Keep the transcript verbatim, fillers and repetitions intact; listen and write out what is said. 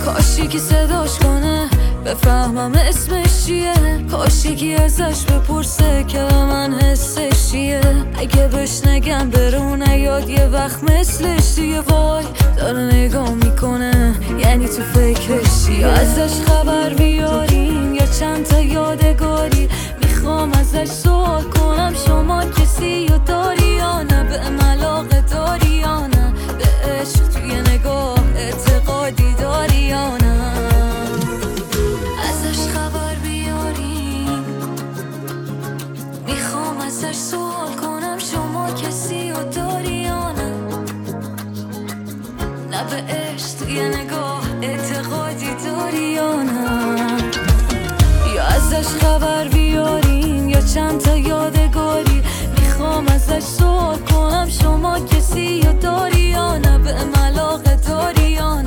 کاشی که صداش کنه بفهمم اسمش چیه، کاشی که ازش بپرسه که به من حسش چیه. اگه بهش نگم برونه یاد یه وقت مثلش دیگه وای داره نگاه میکنه یعنی تو فکرش چیه. ازش خبر بیاریم یا چند تا یادگاری، میخوام ازش سوال کنم شما کسی رو داری یا نه، به علاقه داری یا نه، به عشق توی نگاه اعتقادی داری یا نه. ازش خبر بیاریم، میخوام ازش سوال کنم شما کسی رو داری یا نه، نه به عشق توی نگاه اعتقادی داری یا نه. یا ازش خبر بیاریم یا چند تا یادگاری، میخوام ازش سوال کنم شما کسی رو داری یا نه، به علاقه داری یا نه.